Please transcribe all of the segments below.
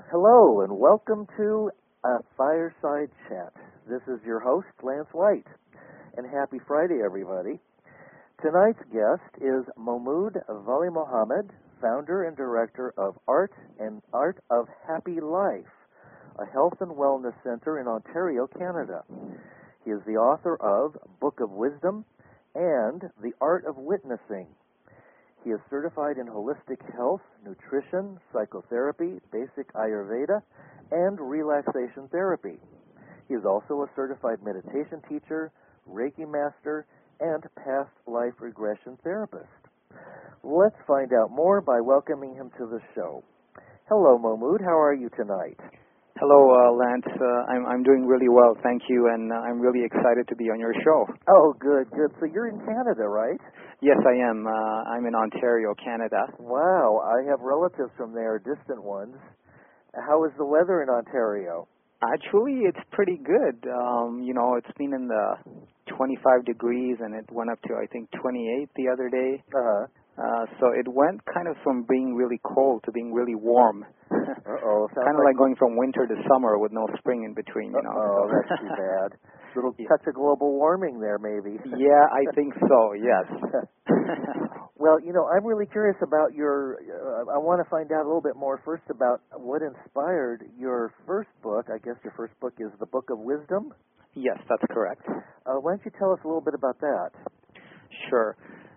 Hello, and welcome to a Fireside Chat. This is your host, Lance White, and happy Friday, everybody. Tonight's guest is Mahmoud Vali Mohammed, founder and director of Art of Happy Life, a health and wellness center in Ontario, Canada. He is the author of Book of Wisdom and The Art of Witnessing. He is certified in holistic health, nutrition, psychotherapy, basic Ayurveda, and relaxation therapy. He is also a certified meditation teacher, Reiki master, and past life regression therapist. Let's find out more by welcoming him to the show. Hello, Mahmoud. How are you tonight? Hello, Lance. I'm doing really well, thank you, and I'm really excited to be on your show. Oh, good. So you're in Canada, right? Yes, I am. I'm in Ontario, Canada. Wow, I have relatives from there, distant ones. How is the weather in Ontario? Actually, it's pretty good. It's been in the 25 degrees, and it went up to, I think, 28 the other day. Uh-huh. So it went kind of from being really cold to being really warm. Uh-oh. Kind of like going from winter to summer with no spring in between, Oh, that's too bad. Little touch of global warming there, maybe. Yeah, I think so, yes. Well, I'm really curious about I want to find out a little bit more first about what inspired your first book. I guess your first book is The Book of Wisdom? Yes, that's correct. Why don't you tell us a little bit about that? Sure.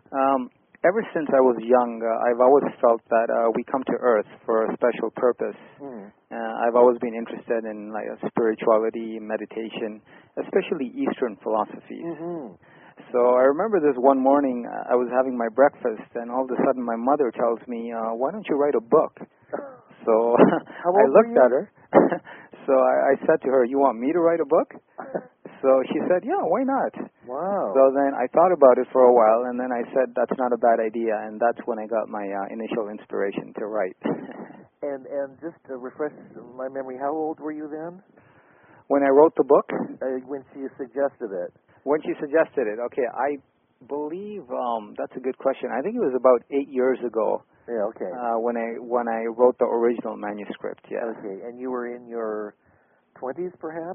Ever since I was young, I've always felt that we come to Earth for a special purpose. I've always been interested in spirituality, meditation, especially Eastern philosophies. Mm-hmm. So I remember this one morning, I was having my breakfast, and all of a sudden my mother tells me, why don't you write a book? So I looked at her. So I said to her, you want me to write a book? So she said, yeah, why not? Wow. So then I thought about it for a while, and then I said, that's not a bad idea, and that's when I got my initial inspiration to write. And just to refresh my memory, how old were you then? When I wrote the book? When she suggested it. When she suggested it, okay, I believe that's a good question. I think it was about 8 years ago. Yeah, okay. When I wrote the original manuscript, yeah. Okay, and you were in your 20s, perhaps?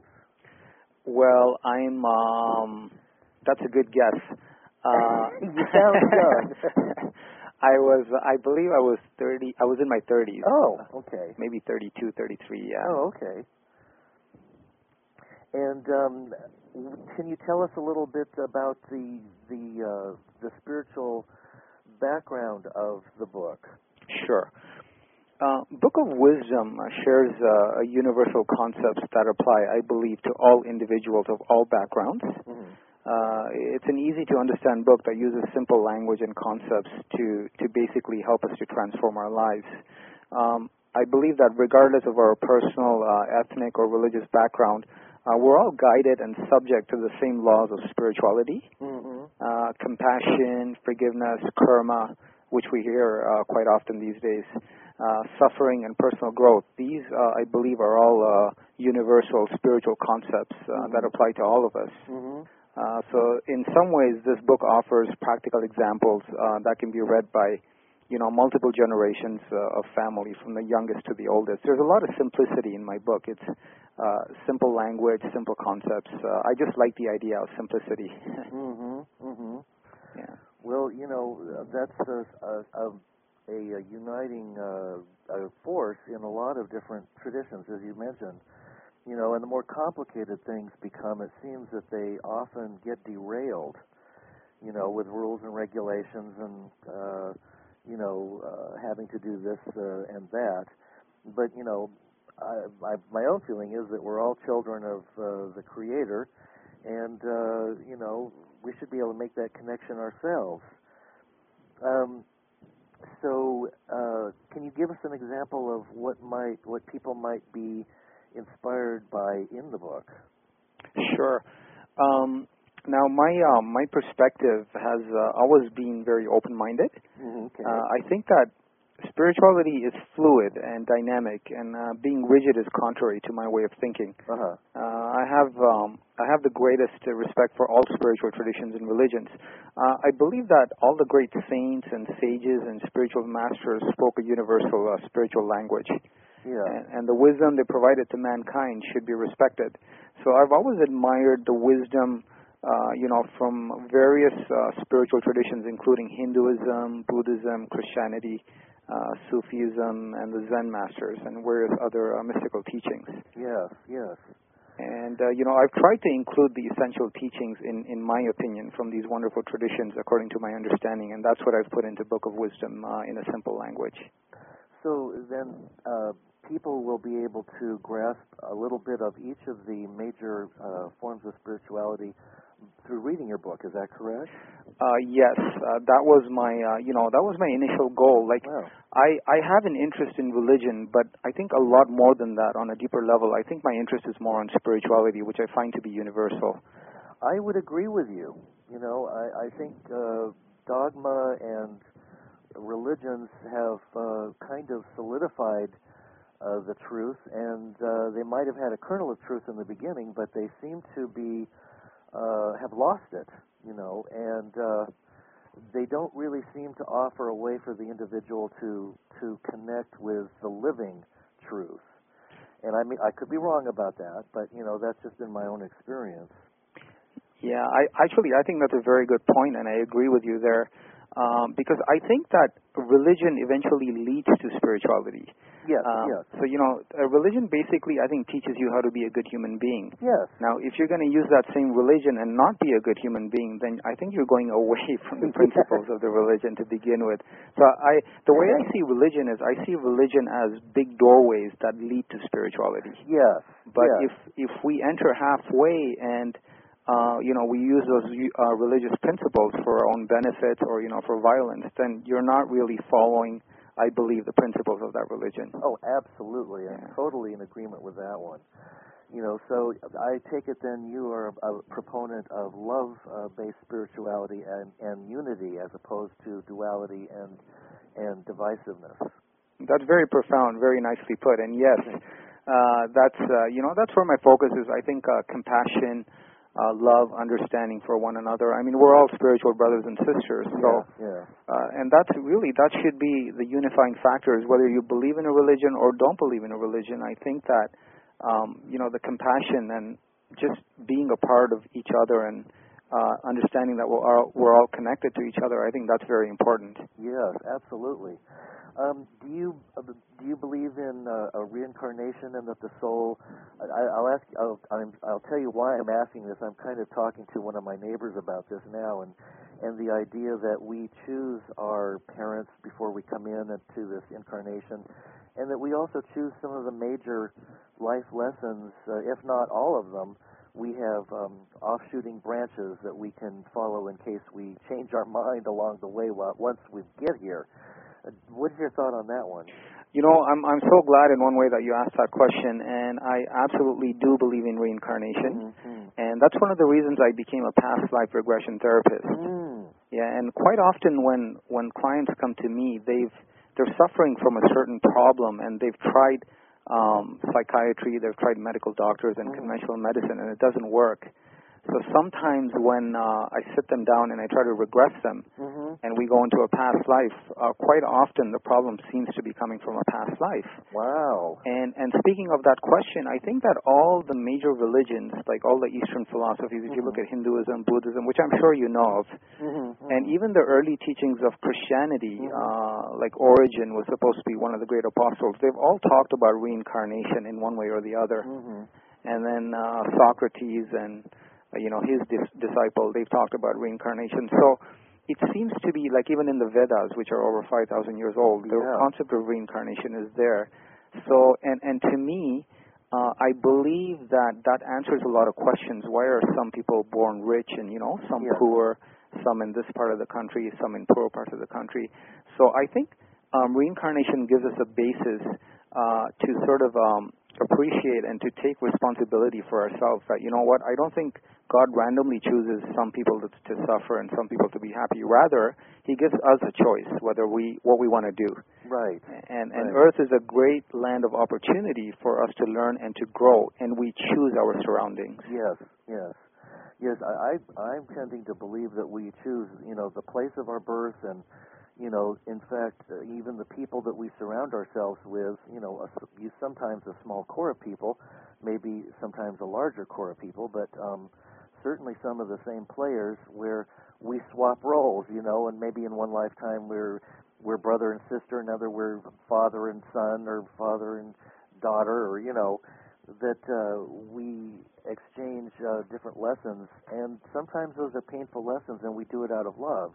Well, that's a good guess. You sound young. I believe I was 30, I was in my 30s. Oh, okay. Maybe 32, 33, yeah. Oh, okay. And can you tell us a little bit about the spiritual background of the book? Sure. Book of Wisdom shares universal concepts that apply, I believe, to all individuals of all backgrounds. Mm-hmm. It's an easy-to-understand book that uses simple language and concepts to basically help us to transform our lives. I believe that regardless of our personal, ethnic, or religious background, we're all guided and subject to the same laws of spirituality, compassion, forgiveness, karma, which we hear quite often these days, suffering, and personal growth. These, I believe, are all universal spiritual concepts that apply to all of us. So in some ways, this book offers practical examples that can be read by multiple generations of family, from the youngest to the oldest. There's a lot of simplicity in my book. It's simple language, simple concepts. I just like the idea of simplicity. Yeah. Well, that's a uniting force in a lot of different traditions, as you mentioned. And the more complicated things become, it seems that they often get derailed, with rules and regulations and having to do this and that. But, my own feeling is that we're all children of the Creator, and, we should be able to make that connection ourselves. So, can you give us an example of what people might be inspired by in the book? Sure. Now, my perspective has always been very open-minded. Okay. I think that spirituality is fluid and dynamic, and being rigid is contrary to my way of thinking. I have the greatest respect for all spiritual traditions and religions. I believe that all the great saints and sages and spiritual masters spoke a universal spiritual language. and the wisdom they provided to mankind should be respected. So I've always admired the wisdom, from various spiritual traditions, including Hinduism, Buddhism, Christianity, Sufism, and the Zen masters, and various other mystical teachings. Yes, yes. And, I've tried to include the essential teachings, in my opinion, from these wonderful traditions according to my understanding, and that's what I've put into Book of Wisdom in a simple language. So then people will be able to grasp a little bit of each of the major forms of spirituality through reading your book. Is that correct? Yes, that was my initial goal. Wow. I have an interest in religion, but I think a lot more than that on a deeper level. I think my interest is more on spirituality, which I find to be universal. I would agree with you. I think dogma and religions have kind of solidified the truth, and they might have had a kernel of truth in the beginning, but they seem to be have lost it, and they don't really seem to offer a way for the individual to connect with the living truth. And I mean, I could be wrong about that, but that's just been my own experience. Yeah, I think that's a very good point, and I agree with you there, because I think that religion eventually leads to spirituality. Yes, yes. So, religion basically, I think, teaches you how to be a good human being. Yes. Now, if you're going to use that same religion and not be a good human being, then I think you're going away from the principles of the religion to begin with. So the way I see religion is I see religion as big doorways that lead to spirituality. Yes. But yes. if we enter halfway and we use those religious principles for our own benefit or, for violence, then you're not really following, I believe, the principles of that religion. Oh, absolutely. I'm totally in agreement with that one. So I take it then you are a proponent of love-based spirituality and unity as opposed to duality and divisiveness. That's very profound, very nicely put. And yes, that's where my focus is. I think compassion, love, understanding for one another. I mean, we're all spiritual brothers and sisters. So, and that should be the unifying factor, is whether you believe in a religion or don't believe in a religion. I think that, the compassion and just being a part of each other and understanding that we're all connected to each other, I think that's very important. Yes, absolutely. Do you believe in a reincarnation and that the soul? I'll tell you why I'm asking this. I'm kind of talking to one of my neighbors about this now, and the idea that we choose our parents before we come into this incarnation, and that we also choose some of the major life lessons, if not all of them. We have offshooting branches that we can follow in case we change our mind along the way once we get here. What's your thought on that one? I'm so glad in one way that you asked that question, and I absolutely do believe in reincarnation, and that's one of the reasons I became a past life regression therapist. Yeah, and quite often when clients come to me, they're suffering from a certain problem, and they've tried psychiatry, they've tried medical doctors and conventional medicine, and it doesn't work. So sometimes when I sit them down and I try to regress them, and we go into a past life, quite often the problem seems to be coming from a past life. Wow. And speaking of that question, I think that all the major religions, like all the Eastern philosophies, if you look at Hinduism, Buddhism, which I'm sure you know of, and even the early teachings of Christianity, like Origen was supposed to be one of the great apostles, they've all talked about reincarnation in one way or the other. And then Socrates and his disciple, they've talked about reincarnation. So it seems to be like even in the Vedas, which are over 5,000 years old, the concept of reincarnation is there. So, and to me, I believe that answers a lot of questions. Why are some people born rich and, some poor, some in this part of the country, some in poorer parts of the country? So I think reincarnation gives us a basis to sort of appreciate and to take responsibility for ourselves, that, I don't think God randomly chooses some people to suffer and some people to be happy. Rather, He gives us a choice what we want to do. Right. And Earth is a great land of opportunity for us to learn and to grow, and we choose our surroundings. Yes. I'm tending to believe that we choose, the place of our birth and In fact, even the people that we surround ourselves with, sometimes a small core of people, maybe sometimes a larger core of people, but certainly some of the same players where we swap roles, and maybe in one lifetime we're brother and sister, another we're father and son, or father and daughter, or that we exchange different lessons, and sometimes those are painful lessons, and we do it out of love.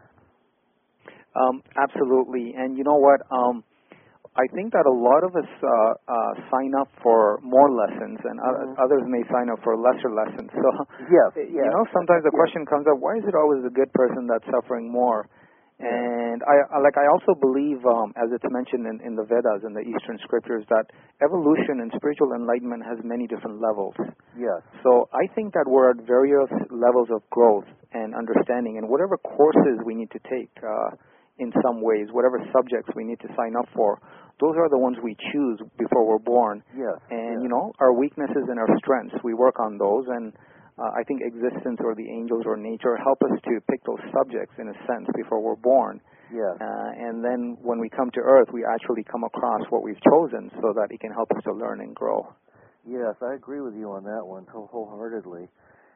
Absolutely. And you know what? I think that a lot of us sign up for more lessons, and others may sign up for lesser lessons. So, yes. Sometimes the question comes up: why is it always the good person that's suffering more? And I also believe, as it's mentioned in the Vedas and the Eastern scriptures, that evolution and spiritual enlightenment has many different levels. Yes. So I think that we're at various levels of growth and understanding, and whatever courses we need to take in some ways, whatever subjects we need to sign up for, those are the ones we choose before we're born. Yes. And, our weaknesses and our strengths, we work on those, and I think existence or the angels or nature help us to pick those subjects in a sense before we're born. Yes. And then when we come to Earth, we actually come across what we've chosen so that it can help us to learn and grow. Yes, I agree with you on that one wholeheartedly.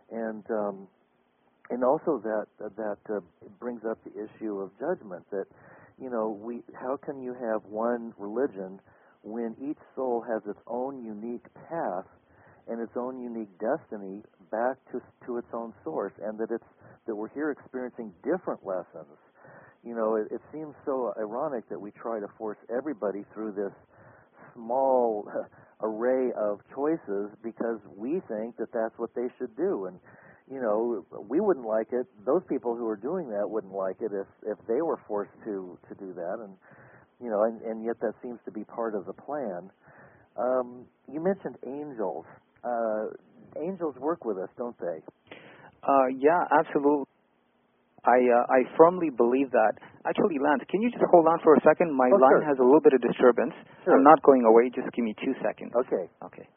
And also that brings up the issue of judgment, that, how can you have one religion when each soul has its own unique path and its own unique destiny back to its own source, and that we're here experiencing different lessons. It seems so ironic that we try to force everybody through this small array of choices because we think that that's what they should do, and we wouldn't like it. Those people who are doing that wouldn't like it if they were forced to do that, and yet that seems to be part of the plan. You mentioned angels. Angels work with us, don't they? Yeah, absolutely. I firmly believe that. Actually, Lance, can you just hold on for a second? My line has a little bit of disturbance. Sure. I'm not going away. Just give me 2 seconds. Okay.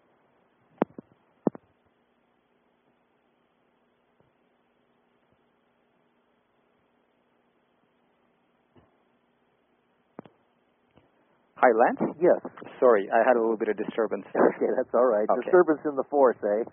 Hi, Lance? Yes. Sorry, I had a little bit of disturbance there. Okay, that's all right. Okay. Disturbance in the force, eh?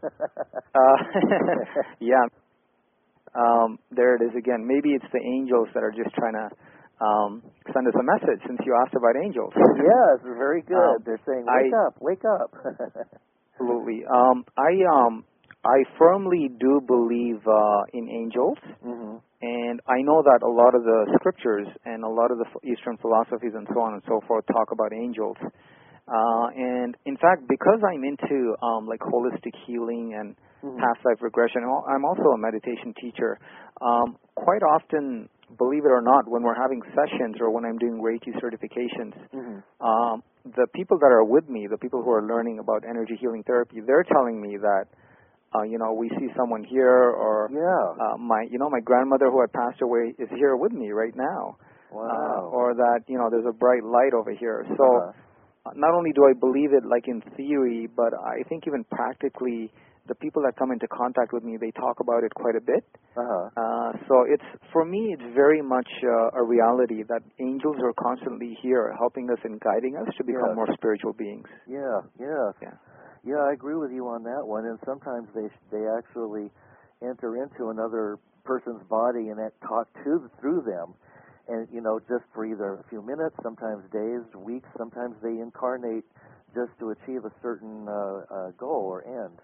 Yeah. There it is again. Maybe it's the angels that are just trying to send us a message, since you asked about angels. Yes, very good. They're saying, wake up. Absolutely. I firmly do believe in angels. Mm-hmm. And I know that a lot of the scriptures and a lot of the Eastern philosophies and so on and so forth talk about angels. And in fact, because I'm into like holistic healing and past life regression, I'm also a meditation teacher. Quite often, believe it or not, when we're having sessions or when I'm doing Reiki certifications, the people that are with me, the people who are learning about energy healing therapy, they're telling me that we see someone here, or my grandmother who had passed away is here with me right now. Wow. Or that there's a bright light over here. So not only do I believe it like in theory, but I think even practically, the people that come into contact with me, they talk about it quite a bit. So for me, it's very much a reality that angels are constantly here, helping us and guiding us to become more spiritual beings. Yeah, I agree with you on that one. And sometimes they actually enter into another person's body and talk through them. And, just for either a few minutes, sometimes days, weeks, sometimes they incarnate just to achieve a certain goal or end.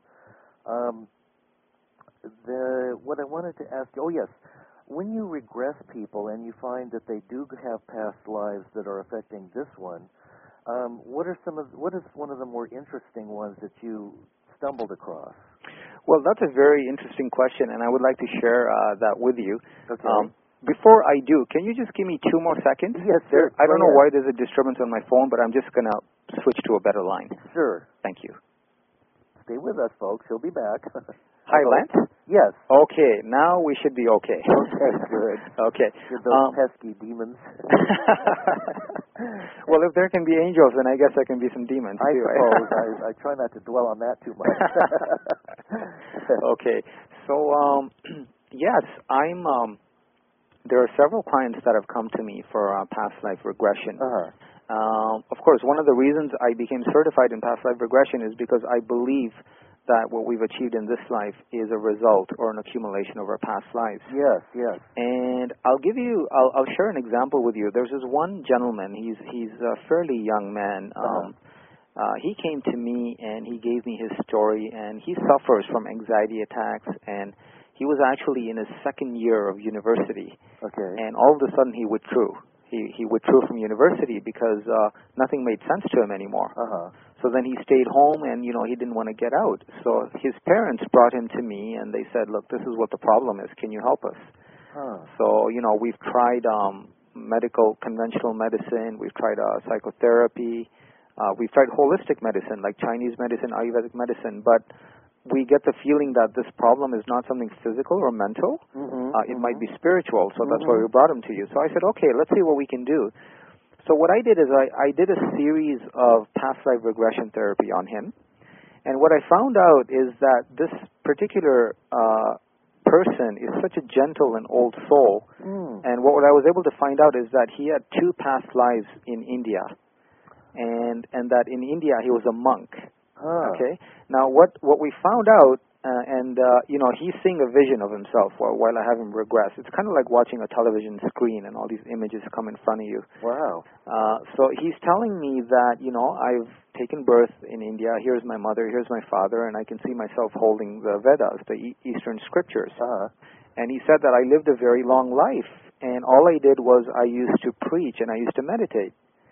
What I wanted to ask you, when you regress people and you find that they do have past lives that are affecting this one, what is one of the more interesting ones that you stumbled across? Well, that's a very interesting question, and I would like to share that with you. Okay. Before I do, can you just give me 2 more seconds? Yes, sir. I don't know why there's a disturbance on my phone, but I'm just going to switch to a better line. Sure. Thank you. Stay with us, folks. He'll be back. Hi, Lance? Yes. Okay, now we should be okay. Okay, good. Okay. Those pesky demons. Well, if there can be angels, then I guess there can be some demons, too. I suppose. I try not to dwell on that too much. Okay. So, yes, there are several clients that have come to me for past life regression. Uh-huh. Of course, one of the reasons I became certified in past life regression is because I believe that what we've achieved in this life is a result or an accumulation of our past lives. Yes, yes. And I'll share an example with you. There's this one gentleman. He's a fairly young man. He came to me and he gave me his story, and he suffers from anxiety attacks, and he was actually in his second year of university. Okay. And all of a sudden he withdrew. He withdrew from university because nothing made sense to him anymore. Uh-huh. So then he stayed home, and, he didn't want to get out. So his parents brought him to me, and they said, look, this is what the problem is. Can you help us? Huh. So, we've tried conventional medicine. We've tried psychotherapy. We've tried holistic medicine, like Chinese medicine, Ayurvedic medicine. But we get the feeling that this problem is not something physical or mental. It might be spiritual, so that's why we brought him to you. So I said, okay, let's see what we can do. So what I did is I did a series of past life regression therapy on him. And what I found out is that this particular person is such a gentle and old soul. And what I was able to find out is that he had 2 past lives in India. And that in India he was a monk. Okay. Now what we found out, he's seeing a vision of himself while I have him regress. It's kind of like watching a television screen and all these images come in front of you. Wow. So he's telling me that, I've taken birth in India. Here's my mother, here's my father, and I can see myself holding the Vedas, the Eastern scriptures. And he said that I lived a very long life, and all I did was I used to preach and I used to meditate.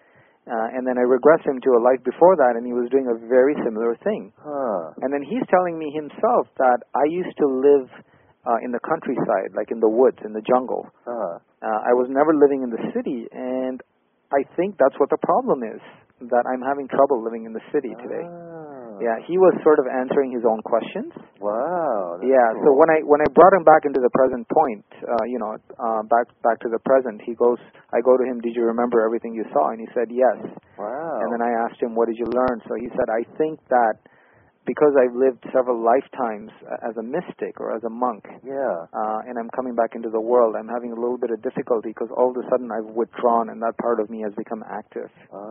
And then I regressed him to a life before that, and he was doing a very similar thing. And then he's telling me himself that I used to live in the countryside, like in the woods, in the jungle. I was never living in the city, and I think that's what the problem is, that I'm having trouble living in the city today. Yeah, he was sort of answering his own questions. Wow. Yeah, cool. so when I brought him back into the present point, back to the present, I go to him, did you remember everything you saw? And he said, yes. Wow. And then I asked him, what did you learn? So he said, I think that because I've lived several lifetimes as a mystic or as a monk, and I'm coming back into the world, I'm having a little bit of difficulty because all of a sudden I've withdrawn and that part of me has become active.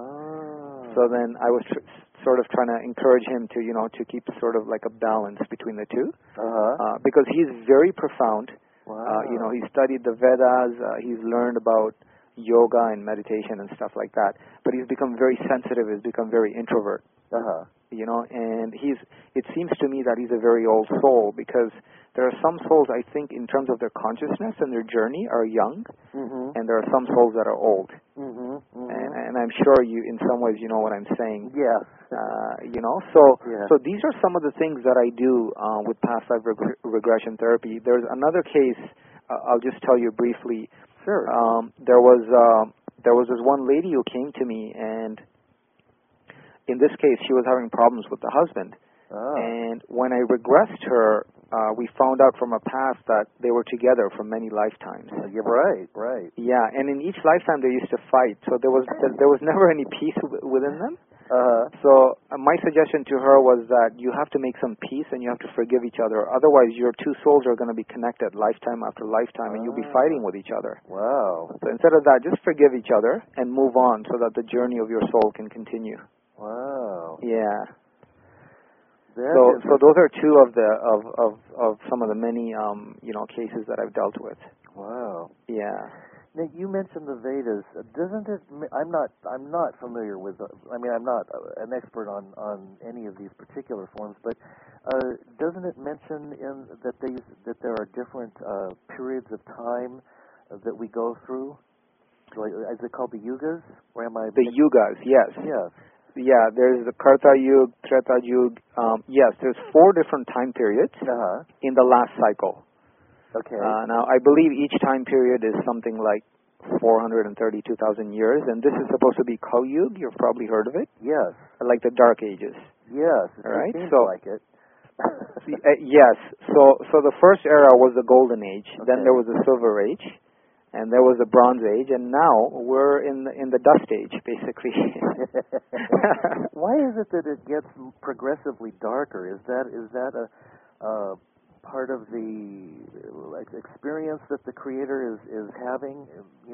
So then I was sort of trying to encourage him to, to keep sort of like a balance between the two, because he's very profound. Wow. He studied the Vedas, he's learned about yoga and meditation and stuff like that, but he's become very sensitive, he's become very introvert. And it seems to me that he's a very old soul, because there are some souls, I think, in terms of their consciousness and their journey, are young, and there are some souls that are old. And I'm sure you, in some ways, you know what I'm saying. Yes. So these are some of the things that I do with past life regression therapy. There's another case, I'll just tell you briefly. Sure. There was this one lady who came to me, and in this case, she was having problems with the husband. And when I regressed her, we found out from a past that they were together for many lifetimes. You're right. Yeah, and in each lifetime they used to fight, so there was never any peace within them. So my suggestion to her was that you have to make some peace and you have to forgive each other. Otherwise, your 2 souls are going to be connected lifetime after lifetime, and you'll be fighting with each other. Wow. So instead of that, just forgive each other and move on so that the journey of your soul can continue. Wow. Yeah. So those are 2 of some of the many cases that I've dealt with. Wow. Yeah. Now, you mentioned the Vedas. Doesn't it? I'm not familiar with. I'm not an expert on any of these particular forms, but doesn't it mention that there are different periods of time that we go through? Is it called the yugas? Or am I? The yugas, yes. Yes. Yeah, there's the Karta Yuga, Treta Yuga. Yes, there's 4 different time periods in the last cycle. Okay. Now, I believe each time period is something like 432,000 years, and this is supposed to be Kali Yuga. You've probably heard of it. Yes. Like the Dark Ages. Yes. Right. It seems like it. Yes. So the first era was the Golden Age. Okay. Then there was the Silver Age, and there was the Bronze Age, and now we're in the Dust Age, basically. Why is it that it gets progressively darker? Is that part of the experience that the Creator is having?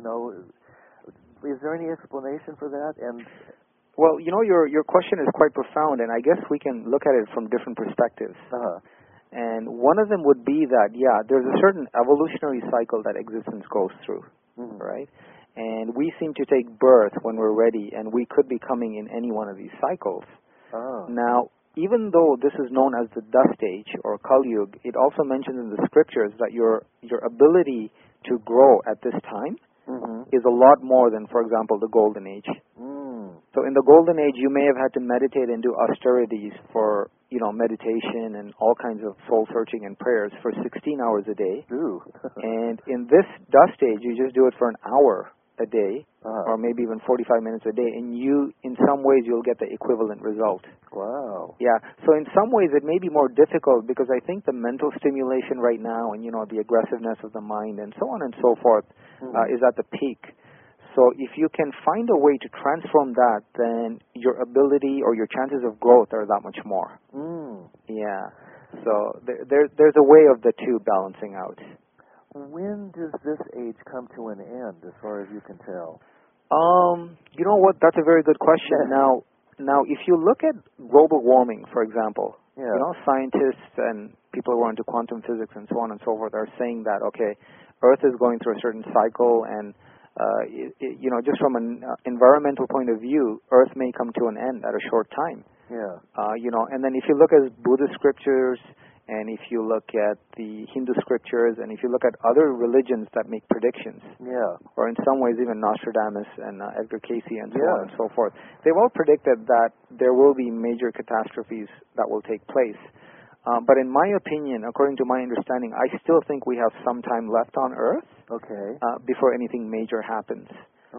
Is there any explanation for that? And well, your question is quite profound, and I guess we can look at it from different perspectives. And one of them would be that, there's a certain evolutionary cycle that existence goes through, right? And we seem to take birth when we're ready, and we could be coming in any one of these cycles. Now, even though this is known as the dust age or Kali Yuga, it also mentions in the scriptures that your ability to grow at this time is a lot more than, for example, the golden age. So in the golden age, you may have had to meditate and do austerities for, meditation and all kinds of soul searching and prayers for 16 hours a day. And in this dust age, you just do it for an hour a day, or maybe even 45 minutes a day, and in some ways, you'll get the equivalent result. Wow. Yeah. So in some ways, it may be more difficult because I think the mental stimulation right now and, the aggressiveness of the mind and so on and so forth is at the peak. So if you can find a way to transform that, then your ability or your chances of growth are that much more. Yeah. So there's a way of the two balancing out. When does this age come to an end, as far as you can tell? You know what? That's a very good question. Now, if you look at global warming, for example, scientists and people who are into quantum physics and so on and so forth are saying that, okay, Earth is going through a certain cycle, and just from an environmental point of view, Earth may come to an end at a short time. And then if you look at Buddhist scriptures, and if you look at the Hindu scriptures, and if you look at other religions that make predictions, or in some ways even Nostradamus and Edgar Cayce and so on and so forth, they've all predicted that there will be major catastrophes that will take place. But in my opinion, according to my understanding, I still think we have some time left on Earth before anything major happens.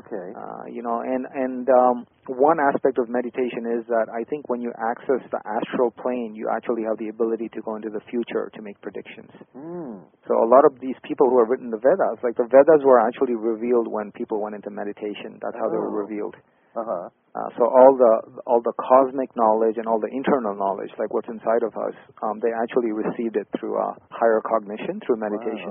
One aspect of meditation is that I think when you access the astral plane, you actually have the ability to go into the future to make predictions. So a lot of these people who have written the Vedas, like the Vedas were actually revealed when people went into meditation. That's how they were revealed. So all the cosmic knowledge and all the internal knowledge, like what's inside of us, they actually received it through higher cognition, through meditation.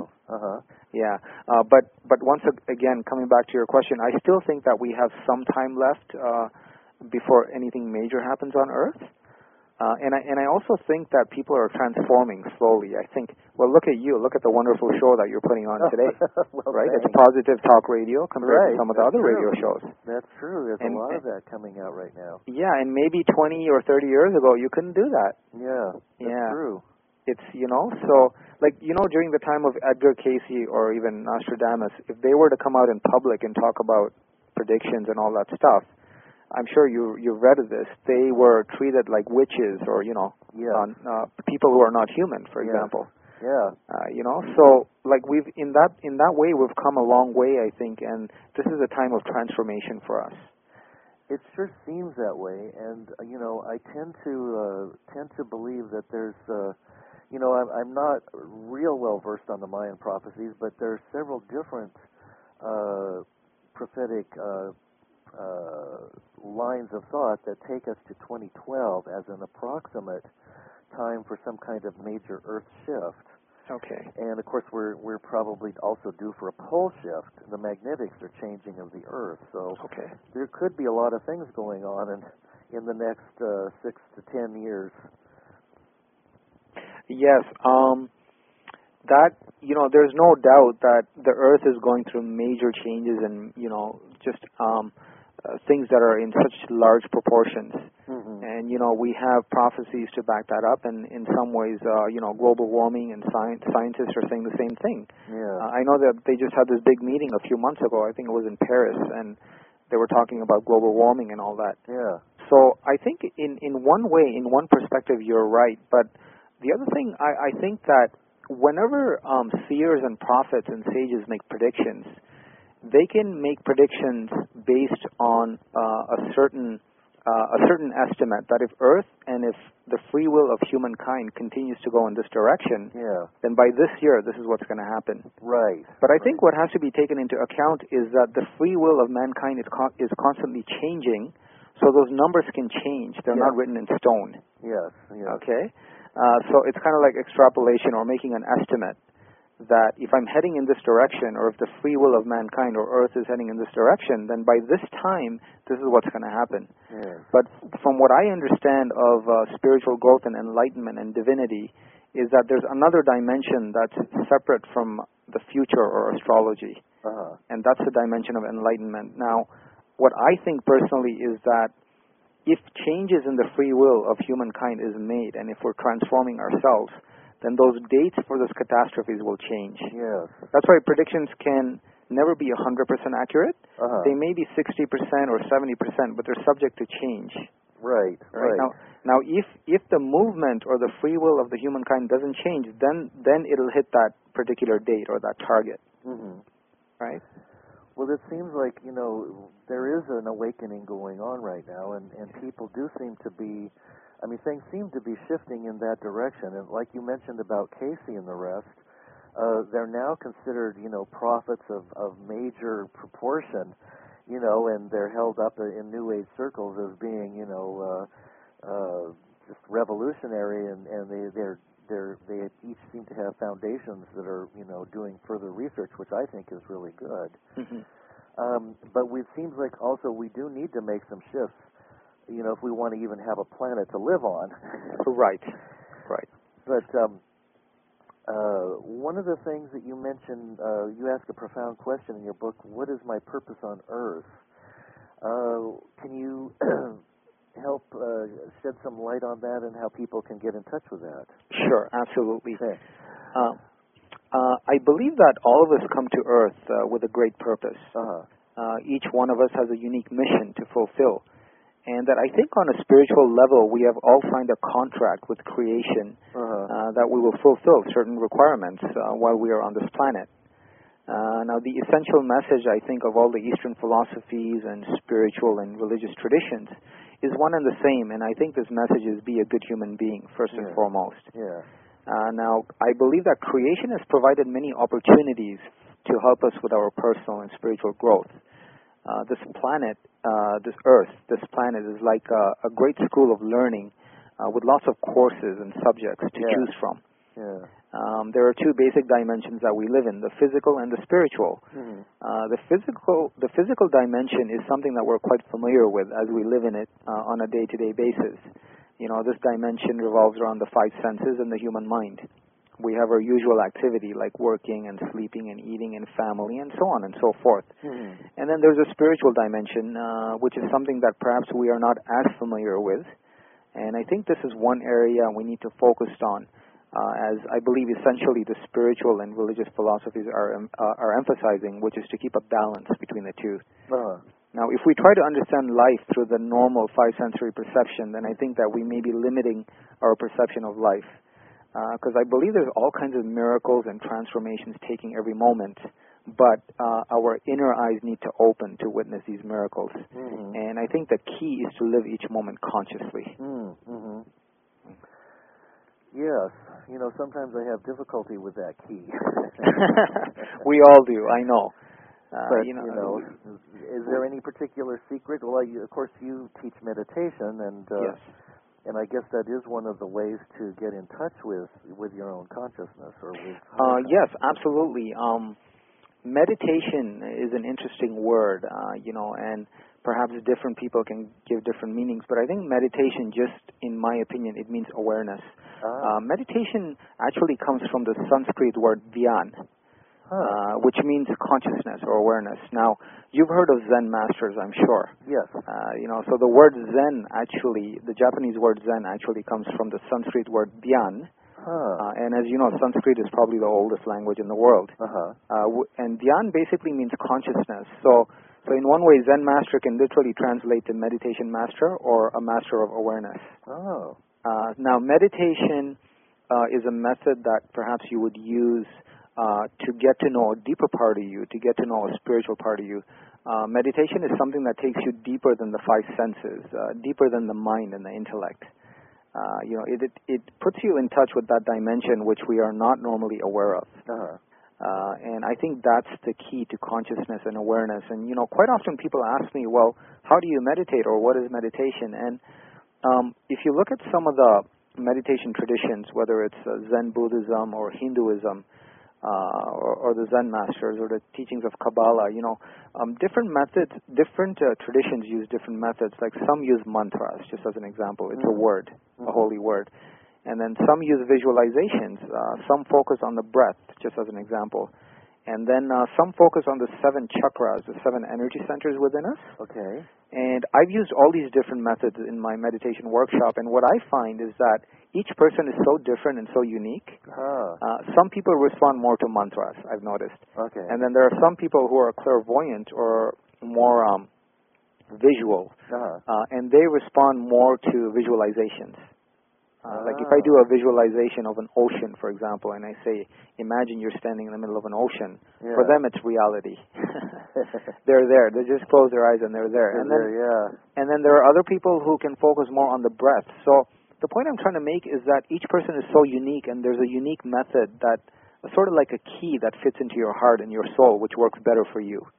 But once again, coming back to your question, I still think that we have some time left before anything major happens on Earth. And I also think that people are transforming slowly. I think, well, look at you. Look at the wonderful show that you're putting on today. Right? Thanks. It's Positive Talk Radio compared to some of the other radio shows. That's true. There's a lot of that coming out right now. Yeah, and maybe 20 or 30 years ago, you couldn't do that. That's true. It's, so, during the time of Edgar Cayce or even Nostradamus, if they were to come out in public and talk about predictions and all that stuff, I'm sure you've read of this. They were treated like witches, or people who are not human, for example. So like we've in that way we've come a long way, I think, and this is a time of transformation for us. It sure seems that way, and I tend to believe that there's I'm not real well versed on the Mayan prophecies, but there are several different prophetic lines of thought that take us to 2012 as an approximate time for some kind of major Earth shift. And of course, we're probably also due for a pole shift. The magnetics are changing of the Earth, so there could be a lot of things going on in the next 6 to 10 years. Yes, that there's no doubt that the Earth is going through major changes and just things that are in such large proportions. And we have prophecies to back that up, and in some ways global warming and scientists are saying the same thing. I know that they just had this big meeting a few months ago. I think it was in Paris, and they were talking about global warming and all that. So I think in one way, in one perspective, you're right, but the other thing, I think that whenever seers and prophets and sages make predictions, they can make predictions based on a certain estimate that if Earth and if the free will of humankind continues to go in this direction, then by this year, this is what's going to happen. But I think what has to be taken into account is that the free will of mankind is constantly changing, so those numbers can change. They're not written in stone. Okay? So it's kind of like extrapolation or making an estimate that if I'm heading in this direction, or if the free will of mankind or Earth is heading in this direction, then by this time, this is what's going to happen. Yes. But from what I understand of spiritual growth and enlightenment and divinity, is that there's another dimension that's separate from the future or astrology, and that's the dimension of enlightenment. Now, what I think personally is that if changes in the free will of humankind is made, and if we're transforming ourselves, then those dates for those catastrophes will change. Yes. That's why predictions can never be 100% accurate. They may be 60% or 70%, but they're subject to change. Right. Now, if the movement or the free will of the humankind doesn't change, then it'll hit that particular date or that target. Mm-hmm. Right? Well, it seems like, there is an awakening going on right now, and people do seem to be, things seem to be shifting in that direction. And like you mentioned about Casey and the rest, they're now considered, prophets of major proportion, and they're held up in New Age circles as being, just revolutionary, and they each seem to have foundations that are, doing further research, which I think is really good. Mm-hmm. But it seems like also we do need to make some shifts, if we want to even have a planet to live on. Right. But one of the things that you mentioned, you ask a profound question in your book, what is my purpose on Earth? Can you help shed some light on that and how people can get in touch with that? Sure, absolutely. Okay. I believe that all of us come to Earth with a great purpose. Each one of us has a unique mission to fulfill. And that I think on a spiritual level, we have all signed a contract with creation that we will fulfill certain requirements while we are on this planet. Now, the essential message, I think, of all the Eastern philosophies and spiritual and religious traditions is one and the same, and I think this message is be a good human being, first and foremost. Yeah. Now, I believe that creation has provided many opportunities to help us with our personal and spiritual growth. This planet, this Earth, this planet is like a great school of learning with lots of courses and subjects to choose from. Yeah. There are two basic dimensions that we live in, the physical and the spiritual. Mm-hmm. The physical dimension is something that we're quite familiar with as we live in it on a day-to-day basis. This dimension revolves around the five senses and the human mind. We have our usual activity like working and sleeping and eating and family and so on and so forth. Mm-hmm. And then there's a spiritual dimension, which is something that perhaps we are not as familiar with. And I think this is one area we need to focus on, as I believe essentially the spiritual and religious philosophies are emphasizing, which is to keep a balance between the two. Now, if we try to understand life through the normal five-sensory perception, then I think that we may be limiting our perception of life. Because I believe there's all kinds of miracles and transformations taking every moment, but our inner eyes need to open to witness these miracles. Mm-hmm. And I think the key is to live each moment consciously. Mm-hmm. Yes. Sometimes I have difficulty with that key. We all do, I know. But, is there any particular secret? Well, of course, you teach meditation, and yes. And I guess that is one of the ways to get in touch with your own consciousness, or with. Yes, absolutely. Meditation is an interesting word, and perhaps different people can give different meanings. But I think meditation, just in my opinion, it means awareness. Meditation actually comes from the Sanskrit word dhyan, which means consciousness or awareness. Now, you've heard of Zen masters, I'm sure. Yes. So the word Zen actually, the Japanese word Zen actually comes from the Sanskrit word dhyan. And as you know, Sanskrit is probably the oldest language in the world. And dhyan basically means consciousness. So in one way, Zen master can literally translate to meditation master or a master of awareness. Now, meditation is a method that perhaps you would use to get to know a deeper part of you, to get to know a spiritual part of you. Meditation is something that takes you deeper than the five senses, deeper than the mind and the intellect. It puts you in touch with that dimension which we are not normally aware of. And I think that's the key to consciousness and awareness. And, quite often people ask me, well, how do you meditate, or what is meditation? And if you look at some of the meditation traditions, whether it's Zen Buddhism or Hinduism, or the Zen masters or the teachings of Kabbalah, different methods, different traditions use different methods. Like some use mantras, just as an example. It's a word, a holy word. And then some use visualizations. Some focus on the breath, just as an example. And then some focus on the 7 chakras, the 7 energy centers within us. Okay. And I've used all these different methods in my meditation workshop, and what I find is that each person is so different and so unique. Some people respond more to mantras, I've noticed. Okay. And then there are some people who are clairvoyant or more visual, and they respond more to visualizations. Like if I do a visualization of an ocean, for example, and I say, imagine you're standing in the middle of an ocean, for them it's reality. They're there. They just close their eyes and they're there. And then there are other people who can focus more on the breath. So the point I'm trying to make is that each person is so unique, and there's a unique method that sort of like a key that fits into your heart and your soul, which works better for you.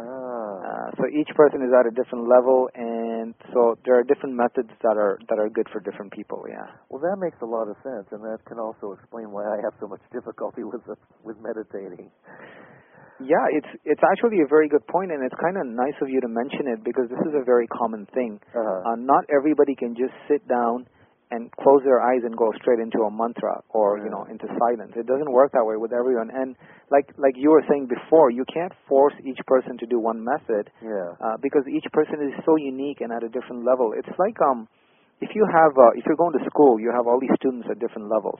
So each person is at a different level, and so there are different methods that are good for different people. Yeah. Well, that makes a lot of sense, and that can also explain why I have so much difficulty with meditating. Yeah, it's actually a very good point, and it's kind of nice of you to mention it because this is a very common thing. Not everybody can just sit down and close their eyes and go straight into a mantra or into silence. It doesn't work that way with everyone. And like you were saying before, you can't force each person to do one method because each person is so unique and at a different level. It's like if you're going to school, you have all these students at different levels.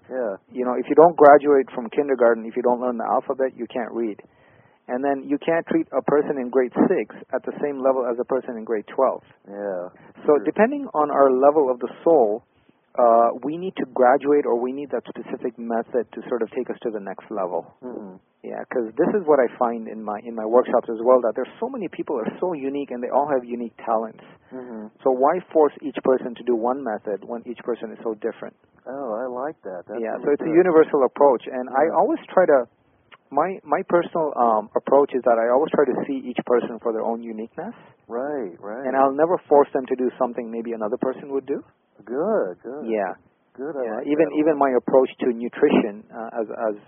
If you don't graduate from kindergarten, if you don't learn the alphabet, you can't read. And then you can't treat a person in grade 6 at the same level as a person in grade 12. So depending on our level of the soul, we need to graduate, or we need that specific method to sort of take us to the next level. Because this is what I find in my workshops as well, that there's so many people who are so unique and they all have unique talents. So why force each person to do one method when each person is so different? Oh, I like that. That's really so it's good. a universal approach, and I always try to. My personal approach is that I always try to see each person for their own uniqueness. Right. And I'll never force them to do something maybe another person would do. Good. Yeah. Good. Even my approach to nutrition, as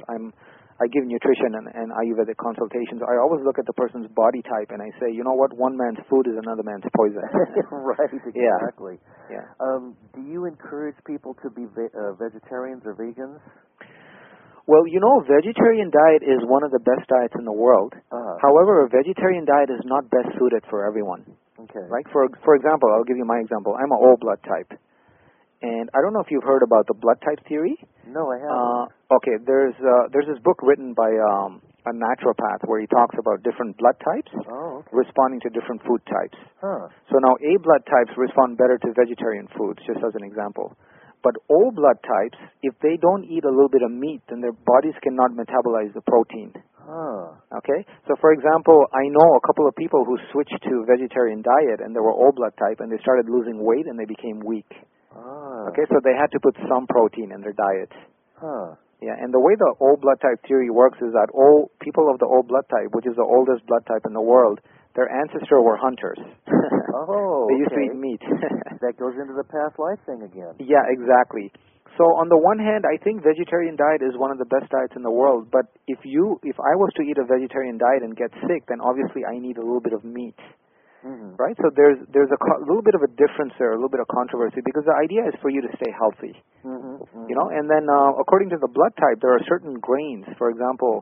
I give nutrition and Ayurvedic consultations, I always look at the person's body type and I say, you know what, one man's food is another man's poison. Right. Exactly. Yeah. Do you encourage people to be vegetarians or vegans? Well, vegetarian diet is one of the best diets in the world. However, a vegetarian diet is not best suited for everyone. Okay. Right? For example, I'll give you my example. I'm an O blood type. And I don't know if you've heard about the blood type theory. No, I haven't. Okay, there's this book written by a naturopath where he talks about different blood types responding to different food types. So now A blood types respond better to vegetarian foods, just as an example. But O blood types, if they don't eat a little bit of meat, then their bodies cannot metabolize the protein. Okay? So, for example, I know a couple of people who switched to vegetarian diet, and they were O blood type, and they started losing weight, and they became weak. Okay? So they had to put some protein in their diets. Yeah, and the way the O blood type theory works is that people of the O blood type, which is the oldest blood type in the world, their ancestors were hunters. They used to eat meat. That goes into the past life thing again. Yeah, exactly. So on the one hand, I think vegetarian diet is one of the best diets in the world. But if I was to eat a vegetarian diet and get sick, then obviously I need a little bit of meat. Right? So there's a little bit of a difference there, a little bit of controversy, because the idea is for you to stay healthy. And then according to the blood type, there are certain grains. For example,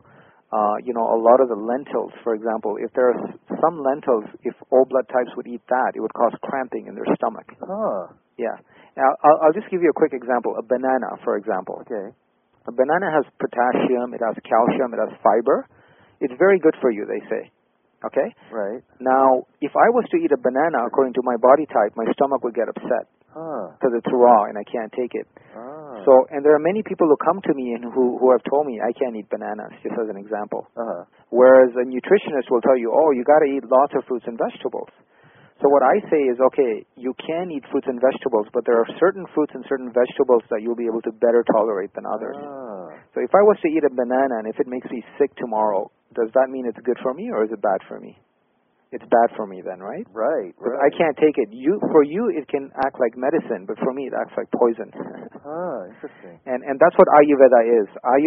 a lot of the lentils, for example, if there are some lentils, if O blood types would eat that, it would cause cramping in their stomach. Yeah. Now, I'll just give you a quick example. A banana, for example. Okay. A banana has potassium, it has calcium, it has fiber. It's very good for you, they say. Okay? Right. Now, if I was to eat a banana according to my body type, my stomach would get upset because it's raw and I can't take it. So, and there are many people who come to me and who have told me I can't eat bananas, just as an example. Whereas a nutritionist will tell you, you got to eat lots of fruits and vegetables. So what I say is, okay, you can eat fruits and vegetables, but there are certain fruits and certain vegetables that you'll be able to better tolerate than others. So if I was to eat a banana and if it makes me sick tomorrow, does that mean it's good for me or is it bad for me? it's bad for me then, right? Right. I can't take it. For you, it can act like medicine, but for me, it acts like poison. Interesting. And that's what Ayurveda is.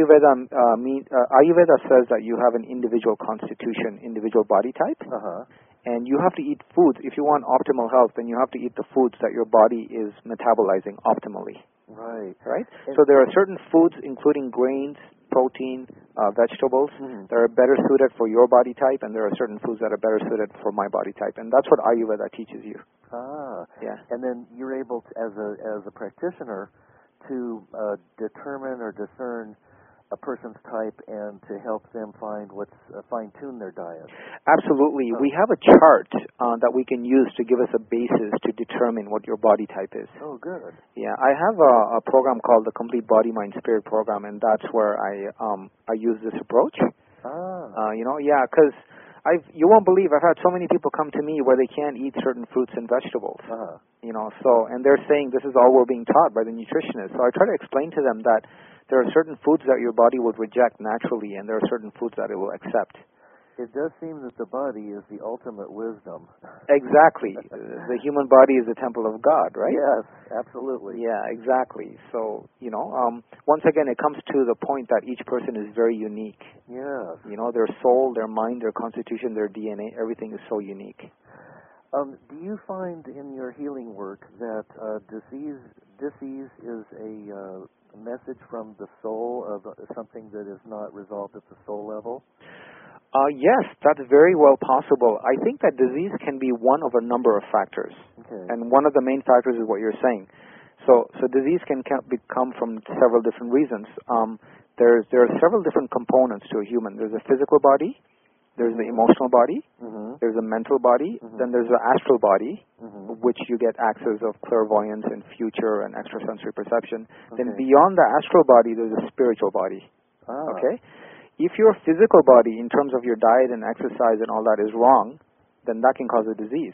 Ayurveda says that you have an individual constitution, individual body type, and you have to eat foods. If you want optimal health, then you have to eat the foods that your body is metabolizing optimally. Right. Right? So there are certain foods, including grains, protein, vegetables, that are better suited for your body type, and there are certain foods that are better suited for my body type, and that's what Ayurveda teaches you. Yeah. And then you're able to, as a practitioner, to determine or discern a person's type and to help them fine-tune their diet. Absolutely. We have a chart that we can use to give us a basis to determine what your body type is. Oh, good. Yeah, I have a program called the Complete Body, Mind, Spirit program, and that's where I use this approach. Because you won't believe, I've had so many people come to me where they can't eat certain fruits and vegetables. And they're saying this is all we're being taught by the nutritionist. So I try to explain to them that there are certain foods that your body would reject naturally, and there are certain foods that it will accept. It does seem that the body is the ultimate wisdom. Exactly. The human body is the temple of God, right? Yes, absolutely. Yeah, exactly. So, once again, it comes to the point that each person is very unique. Yes. Their soul, their mind, their constitution, their DNA, everything is so unique. Do you find in your healing work that disease is a message from the soul of something that is not resolved at the soul level? Yes, that's very well possible. I think that disease can be one of a number of factors. Okay. And one of the main factors is what you're saying. So disease can come from several different reasons. There are several different components to a human. There's a physical body, there's the emotional body, there's a mental body, then there's the astral body, which you get access of clairvoyance and future and extrasensory perception. Then beyond the astral body, there's a spiritual body. Okay? If your physical body, in terms of your diet and exercise and all that, is wrong, then that can cause a disease.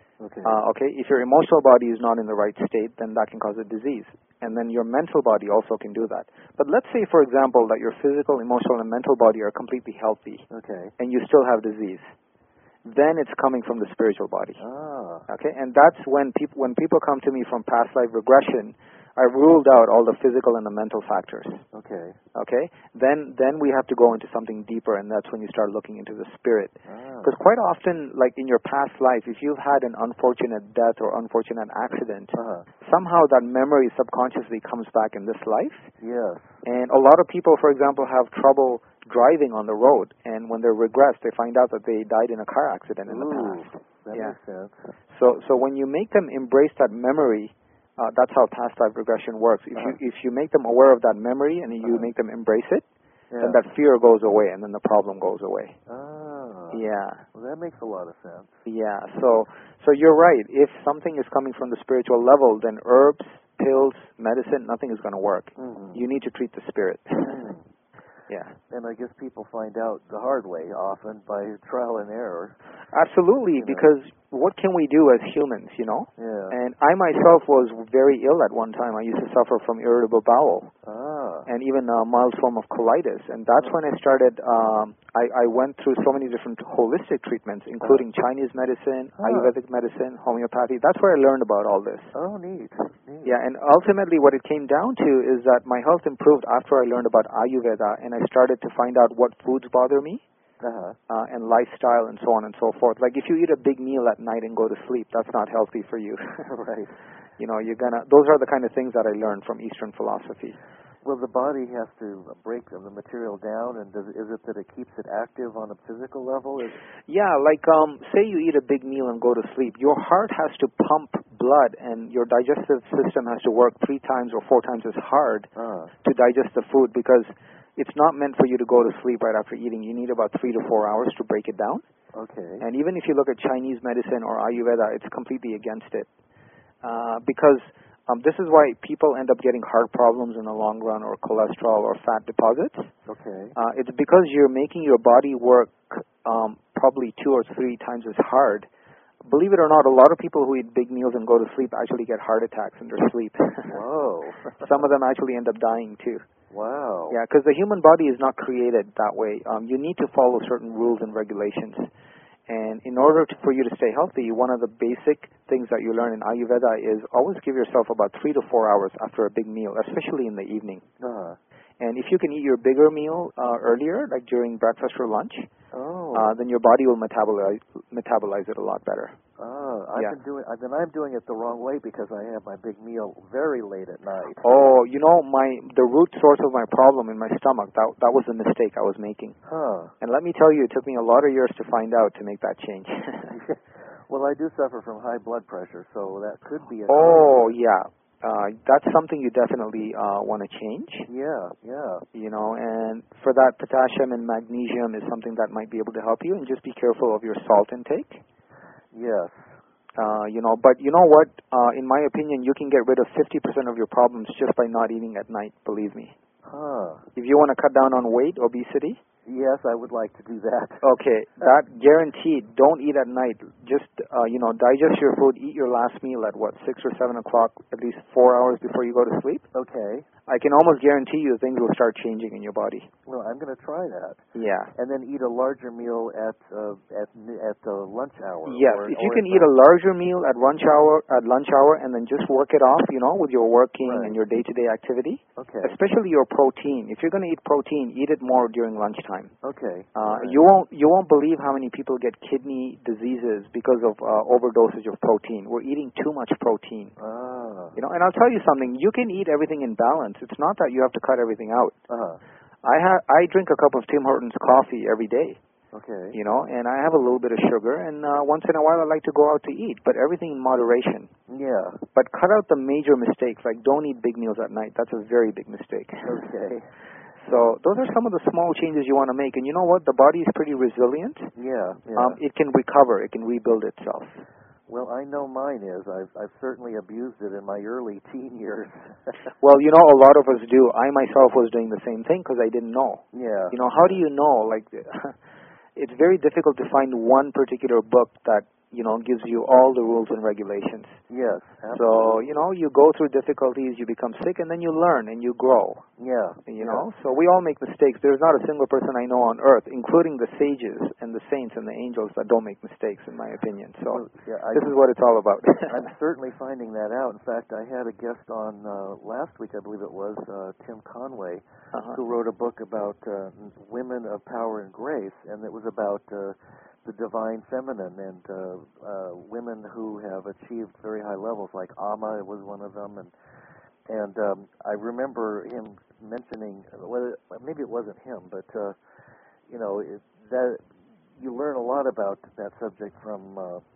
Okay? If your emotional body is not in the right state, then that can cause a disease. And then your mental body also can do that. But let's say, for example, that your physical, emotional, and mental body are completely healthy, and you still have disease. Then it's coming from the spiritual body. Okay? And that's when people come to me from past life regression, I ruled out all the physical and the mental factors. Okay? Then we have to go into something deeper, and that's when you start looking into the spirit. Because quite often, like in your past life, if you've had an unfortunate death or unfortunate accident, somehow that memory subconsciously comes back in this life. Yes. And a lot of people, for example, have trouble driving on the road, and when they regress, they find out that they died in a car accident in the past. That makes sense. So when you make them embrace that memory, that's how past life regression works. If you make them aware of that memory and you make them embrace it, then that fear goes away, and then the problem goes away. Yeah. Well, that makes a lot of sense. Yeah. So you're right. If something is coming from the spiritual level, then herbs, pills, medicine, nothing is going to work. You need to treat the spirit. Yeah. And I guess people find out the hard way often by trial and error. Absolutely, because what can we do as humans, Yeah. And I myself was very ill at one time. I used to suffer from irritable bowel and even a mild form of colitis. And that's when I started, I went through so many different holistic treatments, including Chinese medicine, Ayurvedic medicine, homeopathy. That's where I learned about all this. Oh, neat. Yeah, and ultimately what it came down to is that my health improved after I learned about Ayurveda, and I started to find out what foods bother me. And lifestyle and so on and so forth. Like if you eat a big meal at night and go to sleep, that's not healthy for you. Right. Those are the kind of things that I learned from Eastern philosophy. Well, the body has to break the material down, and is it that it keeps it active on a physical level? Yeah, like say you eat a big meal and go to sleep. Your heart has to pump blood, and your digestive system has to work 3 times or 4 times as hard to digest the food, because it's not meant for you to go to sleep right after eating. You need about 3 to 4 hours to break it down. Okay. And even if you look at Chinese medicine or Ayurveda, it's completely against it. Because this is why people end up getting heart problems in the long run, or cholesterol or fat deposits. Okay. It's because you're making your body work probably 2 or 3 times as hard. Believe it or not, a lot of people who eat big meals and go to sleep actually get heart attacks in their sleep. Whoa. Some of them actually end up dying too. Wow. Yeah, because the human body is not created that way. You need to follow certain rules and regulations. And in order for you to stay healthy, one of the basic things that you learn in Ayurveda is always give yourself about 3 to 4 hours after a big meal, especially in the evening. Uh-huh. And if you can eat your bigger meal earlier, like during breakfast or lunch, then your body will metabolize it a lot better. I'm doing it the wrong way because I have my big meal very late at night. Oh, the root source of my problem in my stomach, that was the mistake I was making. Huh. And let me tell you, it took me a lot of years to find out to make that change. Well, I do suffer from high blood pressure, so that could be a yeah. That's something you definitely want to change. Yeah. And for that, potassium and magnesium is something that might be able to help you, and just be careful of your salt intake. Yes. But you know what? In my opinion, you can get rid of 50% of your problems just by not eating at night, believe me. Huh. If you want to cut down on weight, obesity. Yes, I would like to do that. Okay, that guaranteed. Don't eat at night. Just, digest your food. Eat your last meal at 6 or 7 o'clock, at least 4 hours before you go to sleep. Okay. I can almost guarantee you things will start changing in your body. Well, I'm going to try that. Yeah. And then eat a larger meal at the lunch hour. Yes, if you can eat a larger meal at lunch hour, and then just work it off, with your working and your day-to-day activity. Okay. Especially your protein. If you're going to eat protein, eat it more during lunchtime. Okay. You won't believe how many people get kidney diseases because of overdosage of protein. We're eating too much protein. And I'll tell you something. You can eat everything in balance. It's not that you have to cut everything out. I drink a cup of Tim Hortons coffee every day. Okay. And I have a little bit of sugar, and once in a while I like to go out to eat, but everything in moderation. Yeah. But cut out the major mistakes, like don't eat big meals at night. That's a very big mistake. Okay. So those are some of the small changes you want to make. And you know what? The body is pretty resilient. Yeah. It can recover. It can rebuild itself. Well, I know mine is. I've certainly abused it in my early teen years. Well, a lot of us do. I myself was doing the same thing because I didn't know. Yeah. How do you know? It's very difficult to find one particular book that gives you all the rules and regulations. Yes, absolutely. So, you go through difficulties, you become sick, and then you learn and you grow. Yeah. So we all make mistakes. There's not a single person I know on earth, including the sages and the saints and the angels, that don't make mistakes, in my opinion. So this is what it's all about. I'm certainly finding that out. In fact, I had a guest on last week, I believe it was, Tim Conway, who wrote a book about women of power and grace, and it was about the divine feminine and women who have achieved very high levels, like Amma was one of them, and I remember him mentioning, maybe it wasn't him, but that you learn a lot about that subject from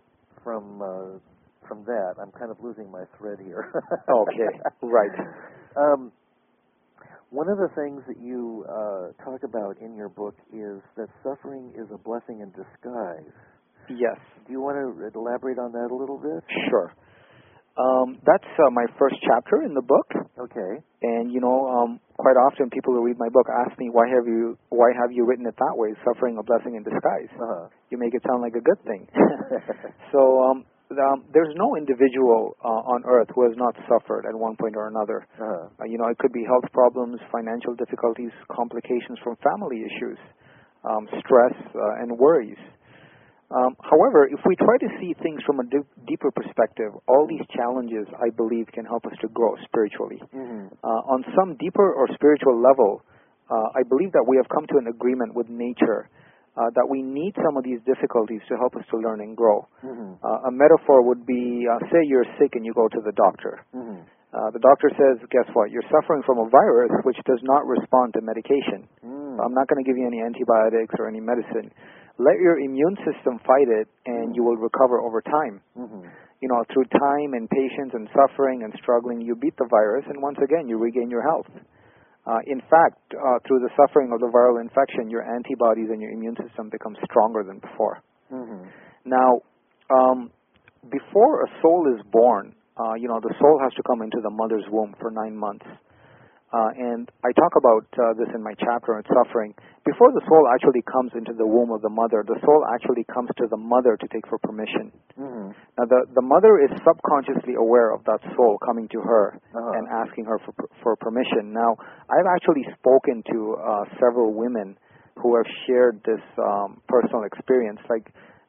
that. I'm kind of losing my thread here. Okay, right. One of the things that you talk about in your book is that suffering is a blessing in disguise. Yes. Do you want to elaborate on that a little bit? Sure. That's my first chapter in the book. Okay. And quite often people who read my book ask me, why have you written it that way? Suffering a blessing in disguise. You make it sound like a good thing. So there's no individual on earth who has not suffered at one point or another. It could be health problems, financial difficulties, complications from family issues, stress, and worries. However, if we try to see things from a deeper perspective, all these challenges, I believe, can help us to grow spiritually. On some deeper or spiritual level, I believe that we have come to an agreement with nature that we need some of these difficulties to help us to learn and grow. A metaphor would be, say you're sick and you go to the doctor. The doctor says, guess what? You're suffering from a virus which does not respond to medication. I'm not going to give you any antibiotics or any medicine. Let your immune system fight it, and you will recover over time. Through time and patience and suffering and struggling, you beat the virus, and once again, you regain your health. In fact, through the suffering of the viral infection, your antibodies and your immune system become stronger than before. Now, before a soul is born, the soul has to come into the mother's womb for 9 months. And I talk about this in my chapter on suffering. Before the soul actually comes into the womb of the mother, the soul actually comes to the mother to take for permission. Now, the mother is subconsciously aware of that soul coming to her and asking her for permission. Now, I've actually spoken to several women who have shared this personal experience. Like,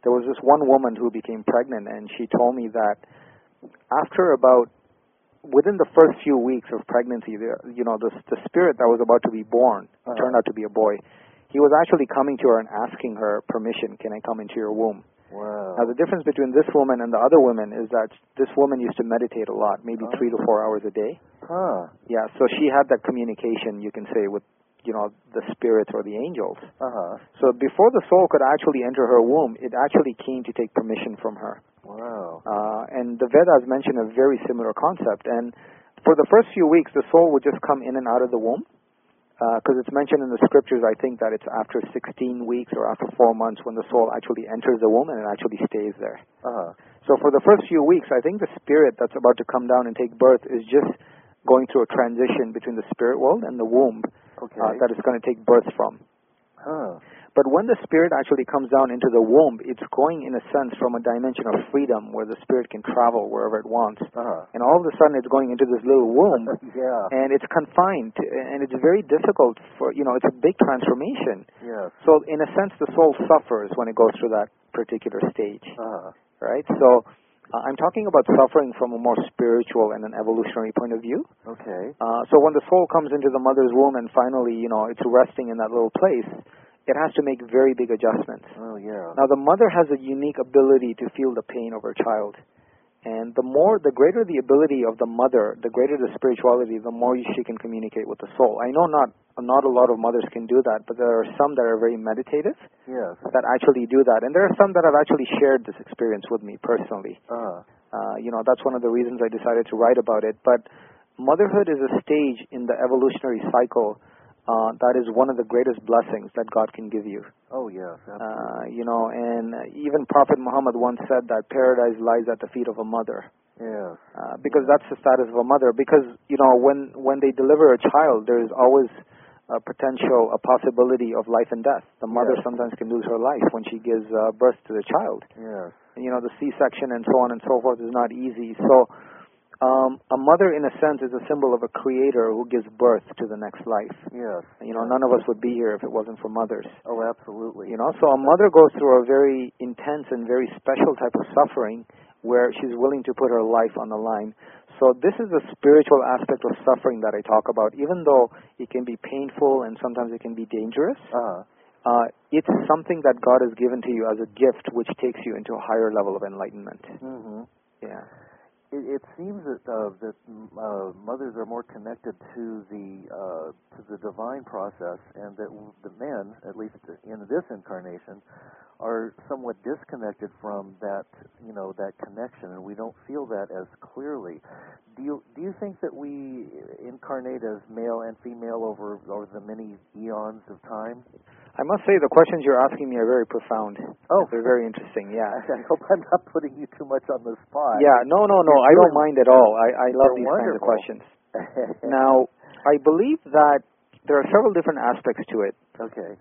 there was this one woman who became pregnant, and she told me that within the first few weeks of pregnancy, the spirit that was about to be born turned out to be a boy. He was actually coming to her and asking her permission, can I come into your womb? Wow. Now, the difference between this woman and the other women is that this woman used to meditate a lot, maybe 3 to 4 hours a day. Huh. Yeah, so she had that communication, you can say, with, the spirits or the angels. Uh-huh. So before the soul could actually enter her womb, it actually came to take permission from her. Wow. And the Vedas mention a very similar concept. And for the first few weeks, the soul would just come in and out of the womb. Because it's mentioned in the scriptures, I think, that it's after 16 weeks or after 4 months when the soul actually enters the womb and it actually stays there. Uh-huh. So for the first few weeks, I think the spirit that's about to come down and take birth is just going through a transition between the spirit world and the womb that it's going to take birth from. Huh. But when the spirit actually comes down into the womb, it's going, in a sense, from a dimension of freedom where the spirit can travel wherever it wants. Uh-huh. And all of a sudden, it's going into this little womb, Yeah. and it's confined, and it's very difficult for, it's a big transformation. Yes. So, in a sense, the soul suffers when it goes through that particular stage, Uh-huh. right? So, I'm talking about suffering from a more spiritual and an evolutionary point of view. Okay. So when the soul comes into the mother's womb and finally, it's resting in that little place, it has to make very big adjustments. Oh, yeah. Now, the mother has a unique ability to feel the pain of her child. And the greater the ability of the mother, the greater the spirituality, the more she can communicate with the soul. I know not a lot of mothers can do that, but there are some that are very meditative Yes. that actually do that. And there are some that have actually shared this experience with me personally. Uh-huh. That's one of the reasons I decided to write about it. But motherhood is a stage in the evolutionary cycle that is one of the greatest blessings that God can give you. Oh, yes. Absolutely. And even Prophet Muhammad once said that paradise lies at the feet of a mother. Yes. Because that's the status of a mother. Because, when they deliver a child, there is always a possibility of life and death. The mother sometimes can lose her life when she gives birth to the child. Yes. And, the C-section and so on and so forth is not easy. So, a mother, in a sense, is a symbol of a creator who gives birth to the next life. Yes. None of us would be here if it wasn't for mothers. Oh, absolutely. So a mother goes through a very intense and very special type of suffering where she's willing to put her life on the line. So this is the spiritual aspect of suffering that I talk about. Even though it can be painful and sometimes it can be dangerous, it's something that God has given to you as a gift which takes you into a higher level of enlightenment. Mm-hmm. Yeah. It seems that mothers are more connected to the divine process, and that the men, at least in this incarnation, are somewhat disconnected from that connection, and we don't feel that as clearly. Do you think that we incarnate as male and female over the many eons of time? I must say the questions you're asking me are very profound. Oh. They're very interesting, yeah. I hope I'm not putting you too much on the spot. Yeah, no, I don't mind at all. I love these kinds of wonderful. questions. Now, I believe that there are several different aspects to it. Okay.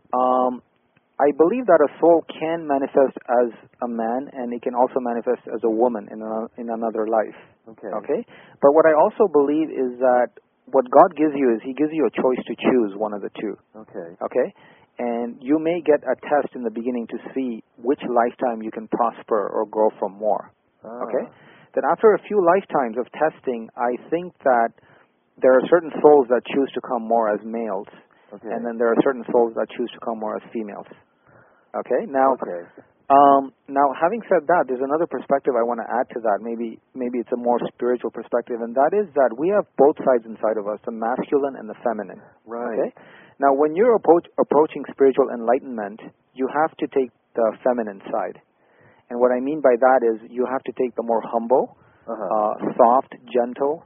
I believe that a soul can manifest as a man, and it can also manifest as a woman in another life. Okay? But what I also believe is that what God gives you is He gives you a choice to choose one of the two. Okay? And you may get a test in the beginning to see which lifetime you can prosper or grow from more. Okay? Then after a few lifetimes of testing, I think that there are certain souls that choose to come more as males. Okay. And then there are certain souls that choose to come more as females. Okay? Now, now, having said that, there's another perspective I want to add to that. Maybe it's a more spiritual perspective, and that is that we have both sides inside of us, the masculine and the feminine. Right. Okay? Now, when you're approaching spiritual enlightenment, you have to take the feminine side. And what I mean by that is you have to take the more humble, soft, gentle,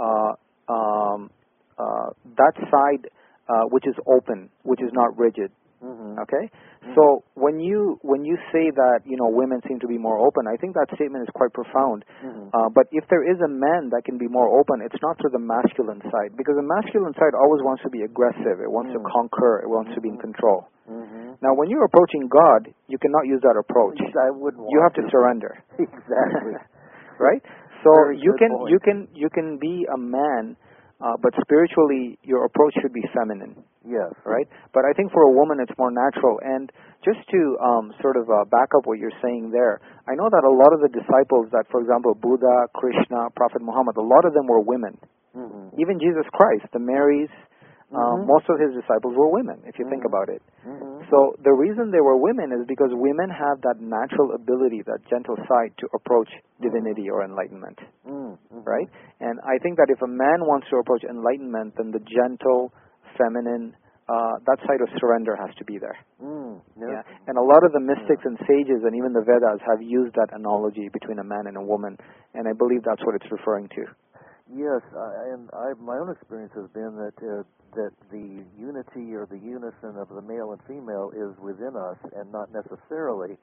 that side which is open, which is not rigid. Mm-hmm. Okay? So when you say that, women seem to be more open, I think that statement is quite profound. Mm-hmm. But if there is a man that can be more open, it's not through the masculine side, because the masculine side always wants to be aggressive. It wants to conquer. It wants to be in control. Mm-hmm. Now, when you're approaching God, you cannot use that approach. I wouldn't want you have to surrender. Exactly. Right? So Very you good point. can be a man but spiritually, your approach should be feminine. Yes. Right? But I think for a woman, it's more natural. And just to sort of back up what you're saying there, I know that a lot of the disciples that, for example, Buddha, Krishna, Prophet Muhammad, a lot of them were women. Mm-hmm. Even Jesus Christ, the Marys, most of his disciples were women, if you think about it. Mm-hmm. So the reason they were women is because women have that natural ability, that gentle side to approach divinity or enlightenment. Mm-hmm. Right? And I think that if a man wants to approach enlightenment, then the gentle, feminine, that side of surrender has to be there. Yeah. And a lot of the mystics and sages and even the Vedas have used that analogy between a man and a woman, and I believe that's what it's referring to. Yes, my own experience has been that that the unity or the unison of the male and female is within us, and not necessarily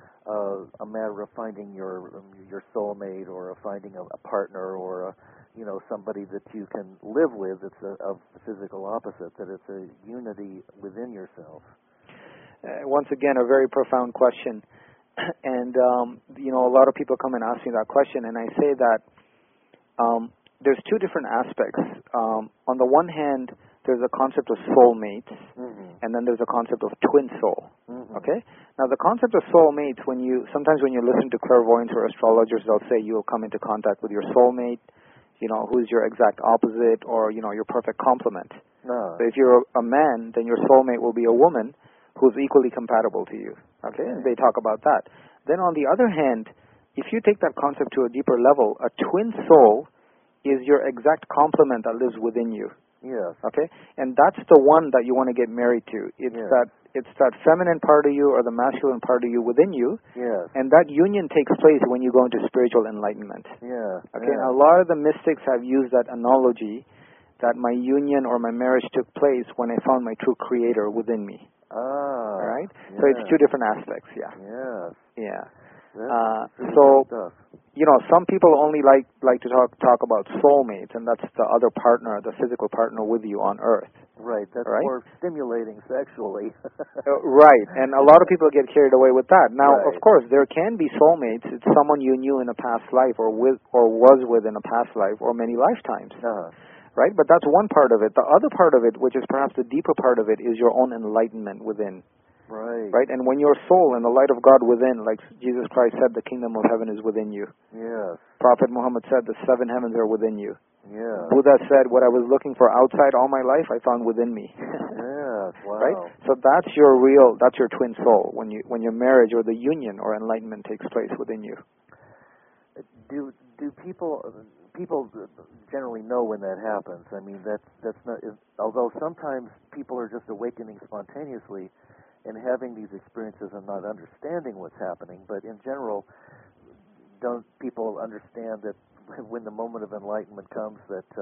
a matter of finding your soulmate or finding a partner or somebody that you can live with. It's of the physical opposite. That it's a unity within yourself. Once again, a very profound question, and a lot of people come and ask me that question, and I say that there's two different aspects. On the one hand, there's a concept of soulmates, and then there's a concept of twin soul. Okay? Now, the concept of soulmates, sometimes when you listen to clairvoyants or astrologers, they'll say you'll come into contact with your soulmate, who's your exact opposite, or, your perfect complement. No. So if you're a man, then your soulmate will be a woman who's equally compatible to you. Okay? And they talk about that. Then on the other hand, if you take that concept to a deeper level, a twin soul is your exact complement that lives within you. Yes. Okay? And that's the one that you want to get married to. It's that feminine part of you or the masculine part of you within you. Yes. And that union takes place when you go into spiritual enlightenment. Yeah. Okay? Yeah. And a lot of the mystics have used that analogy that my union or my marriage took place when I found my true creator within me. Ah. All right? Yeah. So it's two different aspects, yeah. Yes. Yeah. That's so stuff. Some people only like to talk about soulmates, and that's the other partner, the physical partner with you on Earth. Right. That's right? more stimulating sexually. Right. And a lot of people get carried away with that. Now, Right. of course, there can be soulmates. It's someone you knew in a past life, or was with in a past life, or many lifetimes. Right? But that's one part of it. The other part of it, which is perhaps the deeper part of it, is your own enlightenment within. Right. Right? And when your soul and the light of God within, like Jesus Christ said, the kingdom of heaven is within you. Yes. Prophet Muhammad said, the seven heavens are within you. Yeah. Buddha said, what I was looking for outside all my life, I found within me. Yes. Wow. Right? So that's your twin soul, when your marriage or the union or enlightenment takes place within you. Do people generally know when that happens? I mean, that's not. Although sometimes people are just awakening spontaneously and having these experiences and not understanding what's happening, but in general, don't people understand that when the moment of enlightenment comes,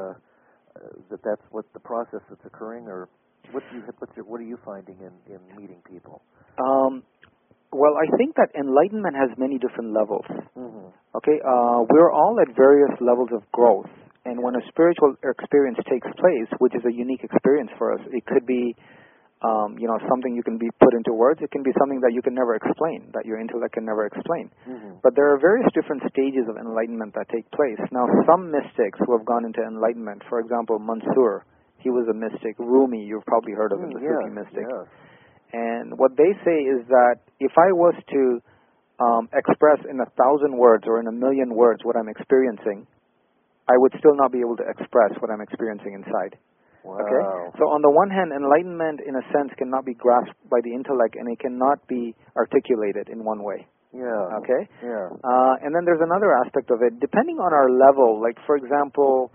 that's what the process that's occurring, or what are you finding in meeting people? Well, I think that enlightenment has many different levels. Mm-hmm. Okay, we're all at various levels of growth, and when a spiritual experience takes place, which is a unique experience for us, it could be something you can be put into words. It can be something that you can never explain, that your intellect can never explain. Mm-hmm. But there are various different stages of enlightenment that take place. Now, some mystics who have gone into enlightenment, for example, Mansur, he was a mystic. Rumi, you've probably heard of him, the Sufi mystic. Yes. And what they say is that if I was to express in 1,000 words or in 1,000,000 words what I'm experiencing, I would still not be able to express what I'm experiencing inside. Wow. Okay? So on the one hand, enlightenment in a sense cannot be grasped by the intellect, and it cannot be articulated in one way. Yeah. Okay? Yeah. And then there's another aspect of it. Depending on our level, like for example,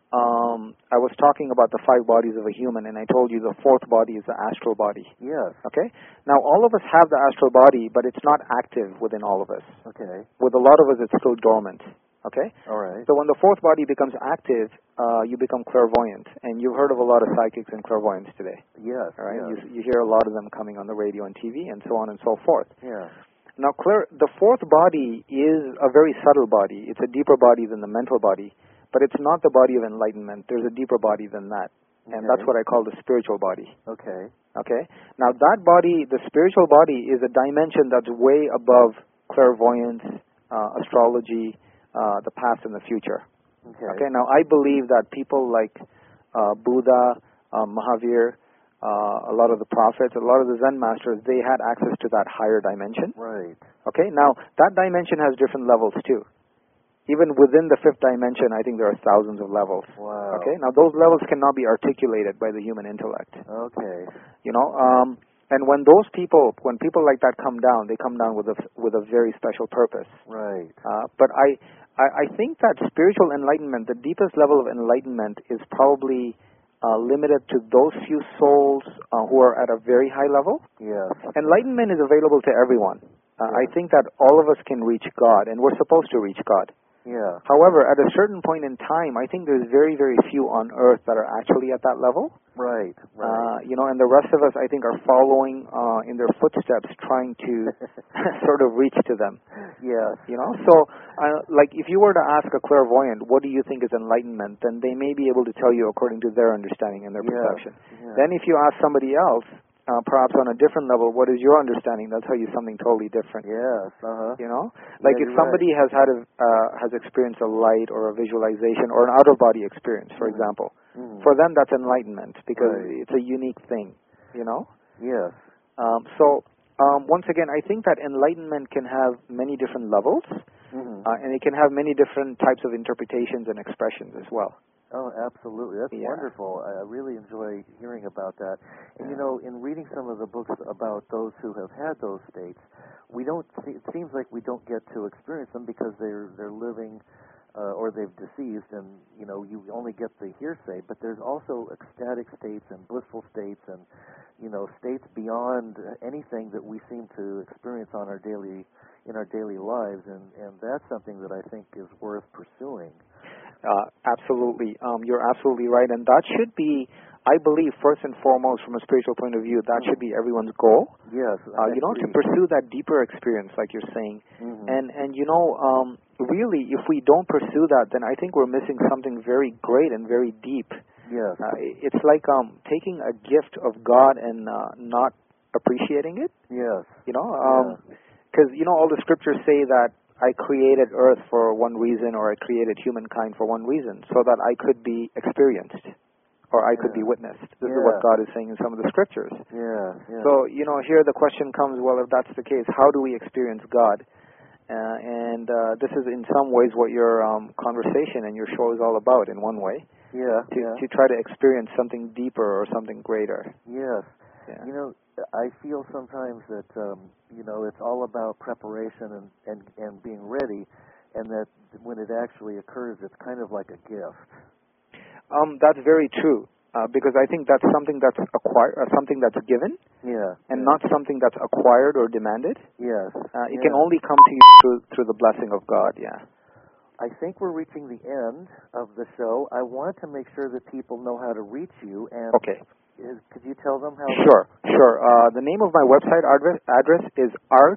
I was talking about the 5 bodies of a human, and I told you the 4th body is the astral body. Yes. Okay? Now, all of us have the astral body, but it's not active within all of us. Okay. With a lot of us, it's still dormant. Okay? All right. So when the 4th body becomes active, you become clairvoyant. And you've heard of a lot of psychics and clairvoyants today. Yes. All right? Yes. You hear a lot of them coming on the radio and TV and so on and so forth. Yeah. Now, the 4th body is a very subtle body. It's a deeper body than the mental body, but it's not the body of enlightenment. There's a deeper body than that. And that's what I call the spiritual body. Okay. Okay? Now, that body, the spiritual body, is a dimension that's way above clairvoyance, astrology, the past and the future. Okay. Okay? Now, I believe that people like Buddha, Mahavir, a lot of the prophets, a lot of the Zen masters, they had access to that higher dimension. Right. Okay, now that dimension has different levels too. Even within the fifth dimension, I think there are thousands of levels. Wow. Okay, now those levels cannot be articulated by the human intellect. Okay. You know, and when people like that come down, they come down with a very special purpose. Right. But I think that spiritual enlightenment, the deepest level of enlightenment, is probably limited to those few souls who are at a very high level. Yes. Enlightenment is available to everyone. I think that all of us can reach God, and we're supposed to reach God. Yeah. However, at a certain point in time, I think there's very, very few on earth that are actually at that level. Right. Right. You know, and the rest of us, I think, are following in their footsteps, trying to sort of reach to them. Yes. You know, so like if you were to ask a clairvoyant, what do you think is enlightenment, then they may be able to tell you according to their understanding and their perception. Yeah. Then if you ask somebody else, perhaps on a different level, what is your understanding? They'll tell you something totally different. Yes. You know, like if somebody right. has experienced a light or a visualization or an out-of-body experience, for example, for them that's enlightenment because it's a unique thing. You know. Yes. So once again, I think that enlightenment can have many different levels, and it can have many different types of interpretations and expressions as well. Oh, absolutely. That's wonderful. I really enjoy hearing about that. And, you know, in reading some of the books about those who have had those states, it seems like we don't get to experience them because they're living or they've deceased, and, you know, you only get the hearsay. But there's also ecstatic states and blissful states and, you know, states beyond anything that we seem to experience in our daily lives, and that's something that I think is worth pursuing. Absolutely. You're absolutely right. And that should be, I believe, first and foremost, from a spiritual point of view, that should be everyone's goal. Yes. You know, to pursue that deeper experience, like you're saying. And you know, really, if we don't pursue that, then I think we're missing something very great and very deep. Yes. It's like taking a gift of God and not appreciating it. Yes. You know, because, you know, all the scriptures say that I created earth for one reason, or I created humankind for one reason, so that I could be experienced, or I could be witnessed. This is what God is saying in some of the scriptures. Yeah. So, you know, here the question comes, well, if that's the case, how do we experience God? And this is in some ways what your conversation and your show is all about, in one way. To try to experience something deeper or something greater. Yes. Yeah. You know, I feel sometimes that you know, it's all about preparation and being ready, and that when it actually occurs, it's kind of like a gift. That's very true, because I think that's something that's acquired, something that's given, and not something that's acquired or demanded. Yes. It can only come to you through the blessing of God. Yeah. I think we're reaching the end of the show. I want to make sure that people know how to reach you. And okay. Could you tell them how? Sure. The name of my website address is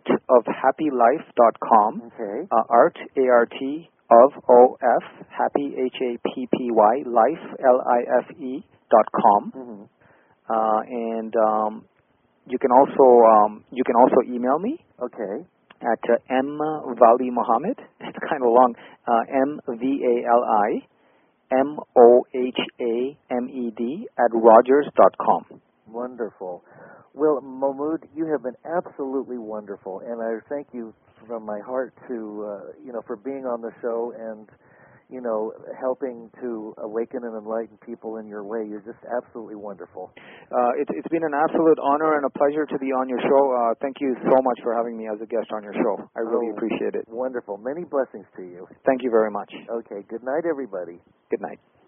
artofhappylife.com. Okay. Art, A-R-T, of, happy, Happy, life, Life.com. And you can also email me. Okay. At M. Mohammed. It's kind of long. MVALI MOHAMED @ Wonderful. Well, Mahmoud, you have been absolutely wonderful, and I thank you from my heart to for being on the show and helping to awaken and enlighten people in your way. You're just absolutely wonderful. It's been an absolute honor and a pleasure to be on your show. Thank you so much for having me as a guest on your show. I really appreciate it. Wonderful. Many blessings to you. Thank you very much. Okay. Good night, everybody. Good night.